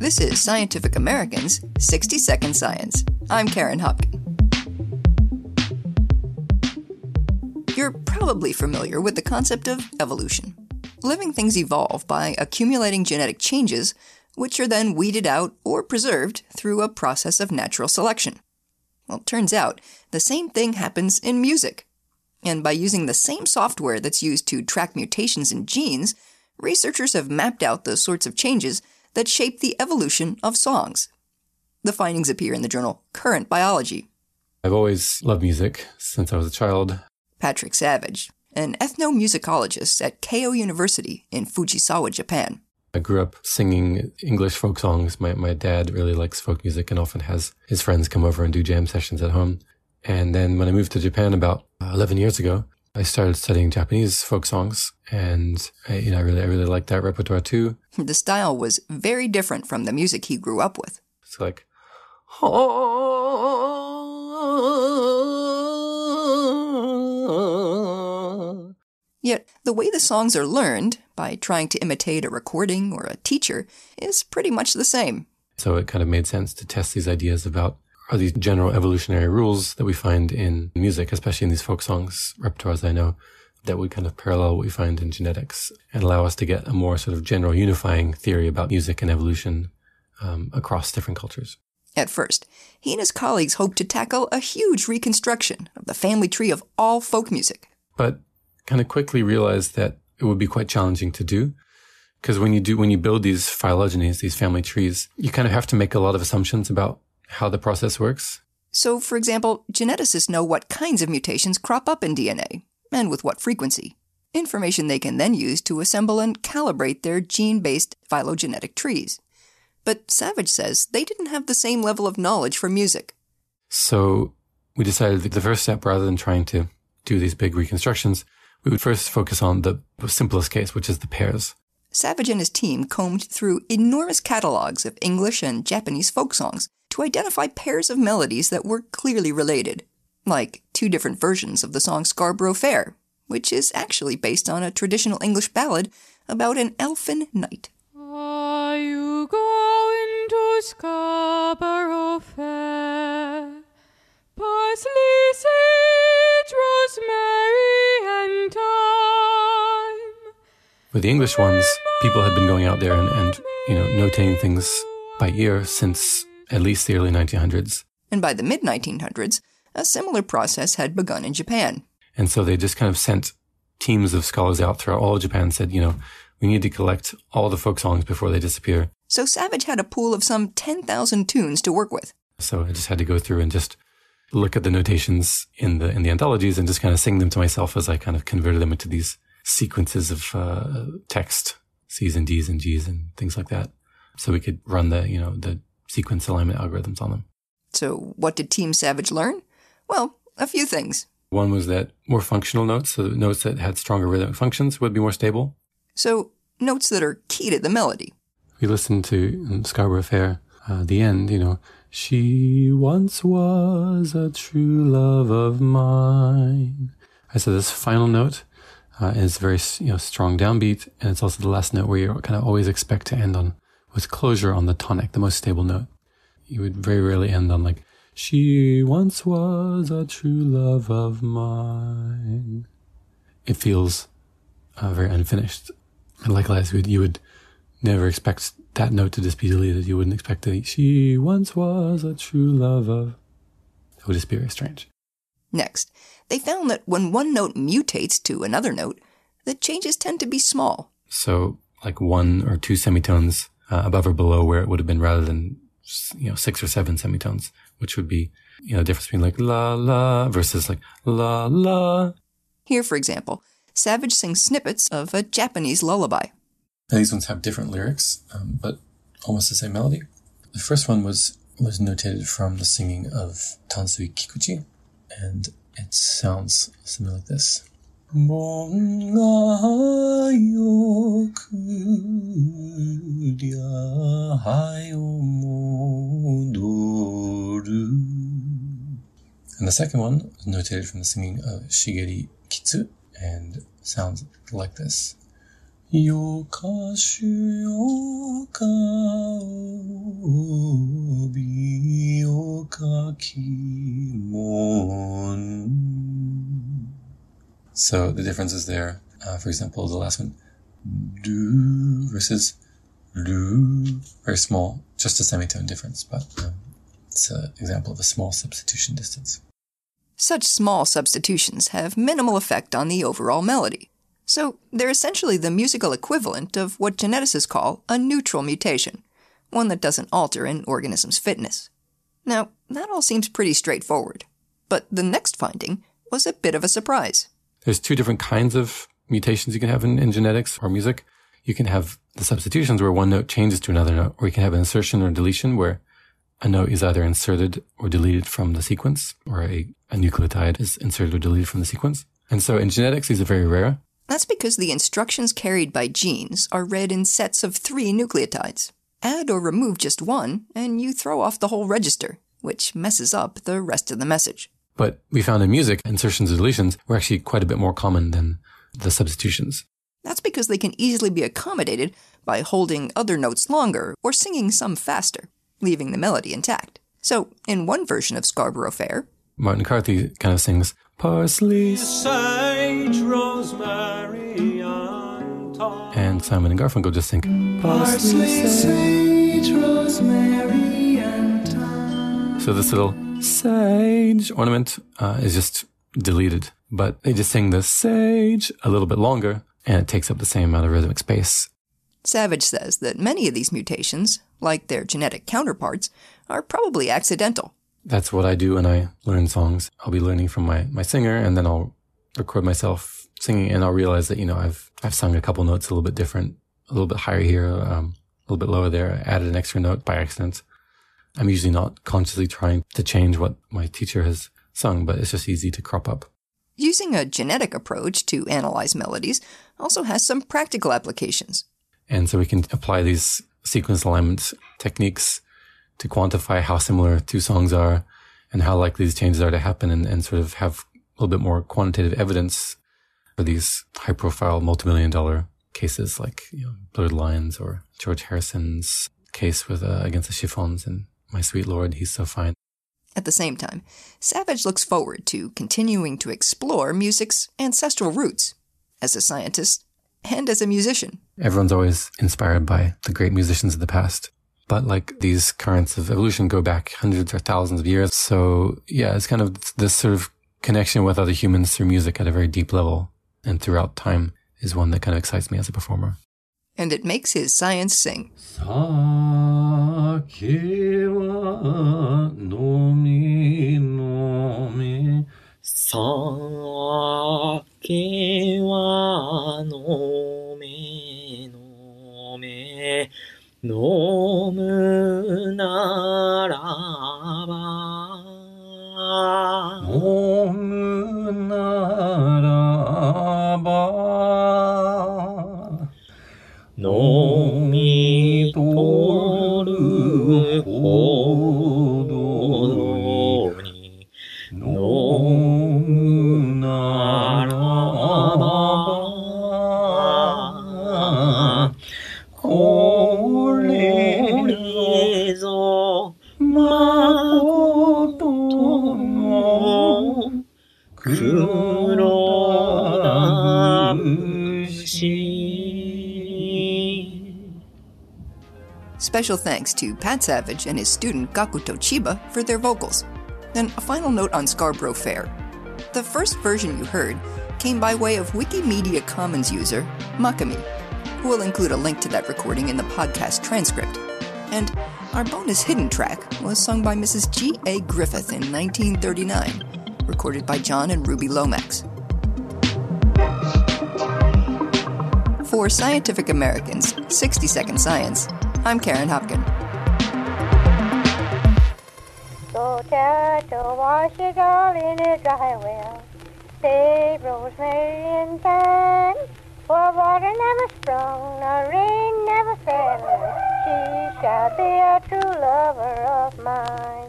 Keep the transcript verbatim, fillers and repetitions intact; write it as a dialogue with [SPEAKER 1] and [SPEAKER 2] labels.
[SPEAKER 1] This is Scientific American's sixty second Science. I'm Karen Hopkin. You're probably familiar with the concept of evolution. Living things evolve by accumulating genetic changes, which are then weeded out or preserved through a process of natural selection. Well, it turns out the same thing happens in music. And by using the same software that's used to track mutations in genes, researchers have mapped out the sorts of changes that shape the evolution of songs. The findings appear in the journal Current Biology.
[SPEAKER 2] I've always loved music since I was a child.
[SPEAKER 1] Patrick Savage, an ethnomusicologist at Keio University in Fujisawa, Japan.
[SPEAKER 2] I grew up singing English folk songs. My my dad really likes folk music and often has his friends come over and do jam sessions at home. And then when I moved to Japan about eleven years ago, I started studying Japanese folk songs, and I, you know, I really, I really liked that repertoire too.
[SPEAKER 1] The style was very different from the music he grew up with.
[SPEAKER 2] It's like,
[SPEAKER 1] yet the way the songs are learned, by trying to imitate a recording or a teacher, is pretty much the same.
[SPEAKER 2] So it kind of made sense to test these ideas about are these general evolutionary rules that we find in music, especially in these folk songs repertoires I know, that would kind of parallel what we find in genetics and allow us to get a more sort of general unifying theory about music and evolution um, across different cultures.
[SPEAKER 1] At first, he and his colleagues hoped to tackle a huge reconstruction of the family tree of all folk music.
[SPEAKER 2] But kind of quickly realized that it would be quite challenging to do. Because when you do, when you build these phylogenies, these family trees, you kind of have to make a lot of assumptions about how the process works.
[SPEAKER 1] So, for example, geneticists know what kinds of mutations crop up in D N A, and with what frequency. Information they can then use to assemble and calibrate their gene-based phylogenetic trees. But Savage says they didn't have the same level of knowledge for music.
[SPEAKER 2] So we decided that the first step, rather than trying to do these big reconstructions, we would first focus on the simplest case, which is the pairs.
[SPEAKER 1] Savage and his team combed through enormous catalogs of English and Japanese folk songs to identify pairs of melodies that were clearly related, like two different versions of the song Scarborough Fair, which is actually based on a traditional English ballad about an elfin knight.
[SPEAKER 3] Are you going to Scarborough Fair? Parsley, sage, rosemary, and thyme.
[SPEAKER 2] With the English ones, people had been going out there and, and you know, notating things by ear since at least the early nineteen hundreds.
[SPEAKER 1] And by the mid nineteen hundreds, a similar process had begun in Japan.
[SPEAKER 2] And so they just kind of sent teams of scholars out throughout all of Japan and said, you know, we need to collect all the folk songs before they disappear.
[SPEAKER 1] So Savage had a pool of some ten thousand tunes to work with.
[SPEAKER 2] So I just had to go through and just look at the notations in the in the anthologies and just kind of sing them to myself as I kind of converted them into these sequences of uh, text, C's and D's and G's and things like that. So we could run the, you know, the sequence alignment algorithms on them.
[SPEAKER 1] So what did Team Savage learn? Well, a few things.
[SPEAKER 2] One was that more functional notes, so notes that had stronger rhythmic functions, would be more stable.
[SPEAKER 1] So notes that are key to the melody.
[SPEAKER 2] We listened to in Scarborough Fair, uh, the end, you know, she once was a true love of mine. I said this final note uh, is very, you know, strong downbeat, and it's also the last note where you kind of always expect to end on with closure on the tonic, the most stable note. You would very rarely end on like, she once was a true love of mine. It feels uh, very unfinished. And likewise, you would never expect that note to just be deleted. You wouldn't expect that she once was a true love of. It would just be very strange.
[SPEAKER 1] Next, they found that when one note mutates to another note, the changes tend to be small.
[SPEAKER 2] So like one or two semitones uh, above or below where it would have been rather than, you know, six or seven semitones, which would be, you know, the difference between like la la versus like la la.
[SPEAKER 1] Here, for example, Savage sings snippets of a Japanese lullaby.
[SPEAKER 2] Now, these ones have different lyrics, um, but almost the same melody. The first one was was notated from the singing of Tansui Kikuchi, and it sounds something like this. Bon ga yoku rya hayo modoru. And the second one was notated from the singing of Shigeri Kitsu, and sounds like this. Yokashu yoka obi okakimon. So the difference is there. Uh, for example, the last one, do versus lu. Very small, just a semitone difference, but um, it's an example of a small substitution distance.
[SPEAKER 1] Such small substitutions have minimal effect on the overall melody. So they're essentially the musical equivalent of what geneticists call a neutral mutation, one that doesn't alter an organism's fitness. Now, that all seems pretty straightforward. But the next finding was a bit of a surprise.
[SPEAKER 2] There's two different kinds of mutations you can have in, in genetics or music. You can have the substitutions where one note changes to another note, or you can have an insertion or deletion where a note is either inserted or deleted from the sequence, or a, a nucleotide is inserted or deleted from the sequence. And so in genetics, these are very rare.
[SPEAKER 1] That's because the instructions carried by genes are read in sets of three nucleotides. Add or remove just one, and you throw off the whole register, which messes up the rest of the message.
[SPEAKER 2] But we found in music, insertions and deletions were actually quite a bit more common than the substitutions.
[SPEAKER 1] That's because they can easily be accommodated by holding other notes longer or singing some faster, leaving the melody intact. So, in one version of Scarborough Fair,
[SPEAKER 2] Martin McCarthy kind of sings, parsley,
[SPEAKER 4] sage, rosemary, and thyme.
[SPEAKER 2] And Simon and Garfunkel just sing,
[SPEAKER 4] Parsley, sage, rosemary, and thyme.
[SPEAKER 2] So this little sage ornament uh, is just deleted. But they just sing the sage a little bit longer, and it takes up the same amount of rhythmic space.
[SPEAKER 1] Savage says that many of these mutations, like their genetic counterparts, are probably accidental.
[SPEAKER 2] That's what I do when I learn songs. I'll be learning from my, my singer, and then I'll record myself singing, and I'll realize that, you know, I've I've sung a couple notes a little bit different, a little bit higher here, um, a little bit lower there, I added an extra note by accident. I'm usually not consciously trying to change what my teacher has sung, but it's just easy to crop up.
[SPEAKER 1] Using a genetic approach to analyze melodies also has some practical applications.
[SPEAKER 2] And so we can apply these sequence alignment techniques to quantify how similar two songs are and how likely these changes are to happen, and, and sort of have a little bit more quantitative evidence for these high-profile multi-million dollar cases like, you know, Blurred Lines or George Harrison's case with uh, against the Chiffons and My Sweet Lord, He's So Fine.
[SPEAKER 1] At the same time, Savage looks forward to continuing to explore music's ancestral roots as a scientist and as a musician.
[SPEAKER 2] Everyone's always inspired by the great musicians of the past. But like these currents of evolution go back hundreds or thousands of years. So yeah, it's kind of this sort of connection with other humans through music at a very deep level and throughout time is one that kind of excites me as a performer.
[SPEAKER 1] And it makes his science sing.
[SPEAKER 2] Sake wa nomi nomi.
[SPEAKER 4] Sake wa nomi nomi. 飲むならば
[SPEAKER 2] 飲むならば飲み取るほどに飲むならばこれぞまことの黒田節.
[SPEAKER 1] Special thanks to Pat Savage and his student Gakuto Chiba for their vocals. Then a final note on Scarborough Fair. The first version you heard came by way of Wikimedia Commons user Makami. We'll include a link to that recording in the podcast transcript. And our bonus hidden track was sung by Missus G A Griffith in nineteen thirty-nine, recorded by John and Ruby Lomax. For Scientific American's sixty second Science, I'm Karen Hopkin.
[SPEAKER 5] So tell to wash it all in a dry well. Save rosemary and thyme. For water never sprung, nor rain never fell. She shall be a true lover of mine.